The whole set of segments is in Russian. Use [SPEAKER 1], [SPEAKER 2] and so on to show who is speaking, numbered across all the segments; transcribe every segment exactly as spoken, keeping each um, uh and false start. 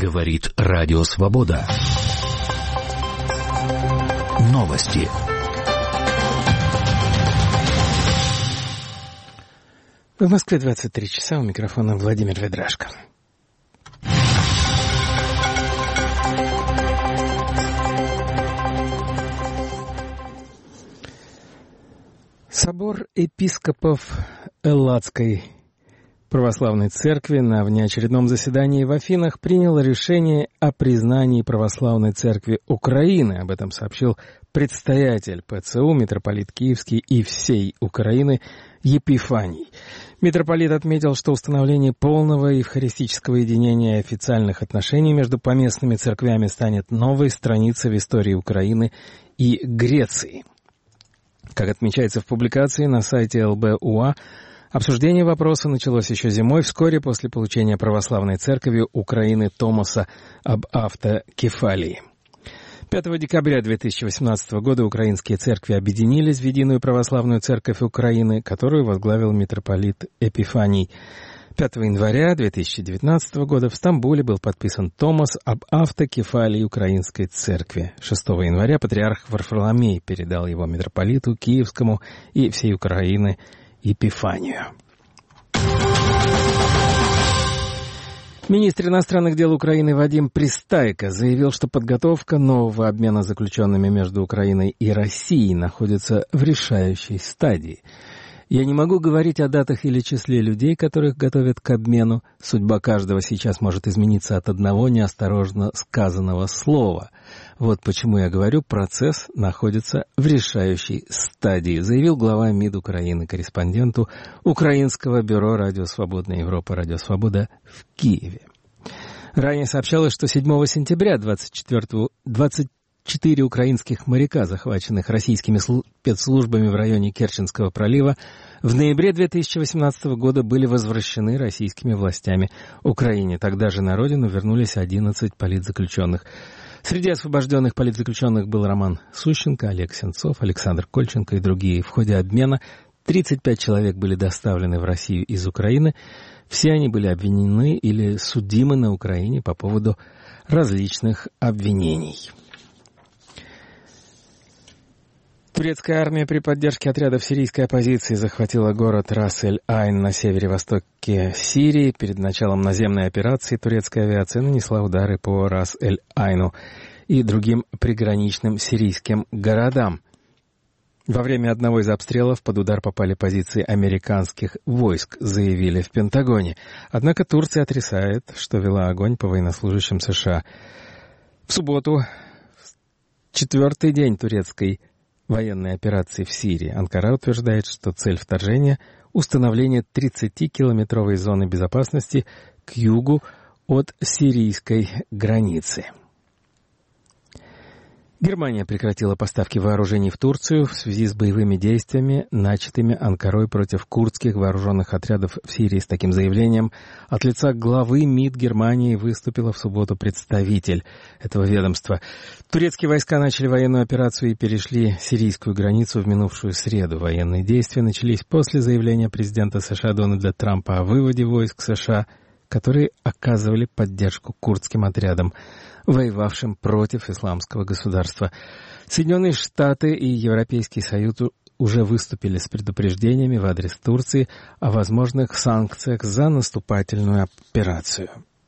[SPEAKER 1] Говорит Радио Свобода. Новости.
[SPEAKER 2] В Москве двадцать три часа, у микрофона Владимир Ведрашко. Собор епископов Элладской православной церкви на внеочередном заседании в Афинах принял решение о признании православной церкви Украины. Об этом сообщил предстоятель ПЦУ, митрополит Киевский и всей Украины Епифаний. Митрополит отметил, что установление полного евхаристического единения и официальных отношений между поместными церквями станет новой страницей в истории Украины и Греции. Как отмечается в публикации на сайте ЛБУА, обсуждение вопроса началось еще зимой, вскоре после получения православной церковью Украины Томоса об автокефалии. пятого декабря две тысячи восемнадцатого года украинские церкви объединились в единую православную церковь Украины, которую возглавил митрополит Епифаний. пятого января две тысячи девятнадцатого года в Стамбуле был подписан Томос об автокефалии Украинской церкви. шестого января патриарх Варфоломей передал его митрополиту Киевскому и всей Украины Епифанию. Министр иностранных дел Украины Вадим Пристайко заявил, что подготовка нового обмена заключенными между Украиной и Россией находится в решающей стадии. Я не могу говорить о датах или числе людей, которых готовят к обмену. Судьба каждого сейчас может измениться от одного неосторожно сказанного слова. Вот почему я говорю, процесс находится в решающей стадии, заявил глава МИД Украины корреспонденту Украинского бюро «Радио Свободная Европа» «Радио Свобода» в Киеве. Ранее сообщалось, что седьмого сентября двадцать четвёртого, двадцать четыре украинских моряка, захваченных российскими спецслужбами в районе Керченского пролива, в ноябре две тысячи восемнадцатого года были возвращены российскими властями Украине. Тогда же на родину вернулись одиннадцать политзаключенных. Среди освобожденных политзаключенных был Роман Сущенко, Олег Сенцов, Александр Кольченко и другие. В ходе обмена тридцать пять человек были доставлены в Россию из Украины. Все они были обвинены или судимы на Украине по поводу различных обвинений. Турецкая армия при поддержке отрядов сирийской оппозиции захватила город Рас-эль-Айн на севере-востоке Сирии. Перед началом наземной операции турецкая авиация нанесла удары по Рас-эль-Айну и другим приграничным сирийским городам. Во время одного из обстрелов под удар попали позиции американских войск, заявили в Пентагоне. Однако Турция отрицает, что вела огонь по военнослужащим США. В субботу, четвертый день турецкой военной операции в Сирии, Анкара утверждает, что цель вторжения — установление тридцатикилометровой зоны безопасности к югу от сирийской границы. Германия прекратила поставки вооружений в Турцию в связи с боевыми действиями, начатыми Анкарой против курдских вооруженных отрядов в Сирии. С таким заявлением от лица главы МИД Германии выступила в субботу представитель этого ведомства. Турецкие войска начали военную операцию и перешли сирийскую границу в минувшую среду. Военные действия начались после заявления президента США Дональда Трампа о выводе войск США, которые оказывали поддержку курдским отрядам, воевавшим против исламского государства. Соединенные Штаты и Европейский Союз уже выступили с предупреждениями в адрес Турции о возможных санкциях за наступательную операцию.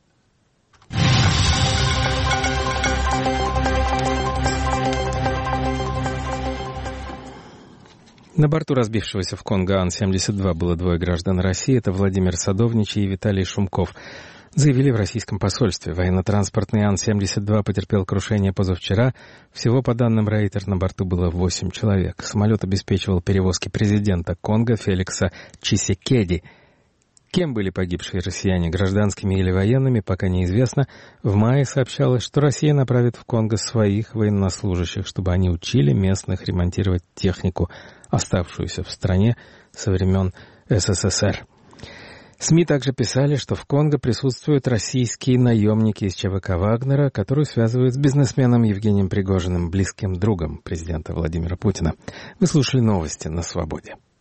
[SPEAKER 2] На борту разбившегося в Конго Ан семьдесят два было двое граждан России. Это Владимир Садовничий и Виталий Шумков. Заявили в российском посольстве. Военно-транспортный Ан семьдесят два потерпел крушение позавчера. Всего, по данным Рейтер, на борту было восемь человек. Самолет обеспечивал перевозки президента Конго Феликса Чисекеди. Кем были погибшие россияне, гражданскими или военными, пока неизвестно. В мае сообщалось, что Россия направит в Конго своих военнослужащих, чтобы они учили местных ремонтировать технику, оставшуюся в стране со времен СССР. СМИ также писали, что в Конго присутствуют российские наемники из ЧВК Вагнера, которую связывают с бизнесменом Евгением Пригожиным, близким другом президента Владимира Путина. Вы слушали новости на «Свободе».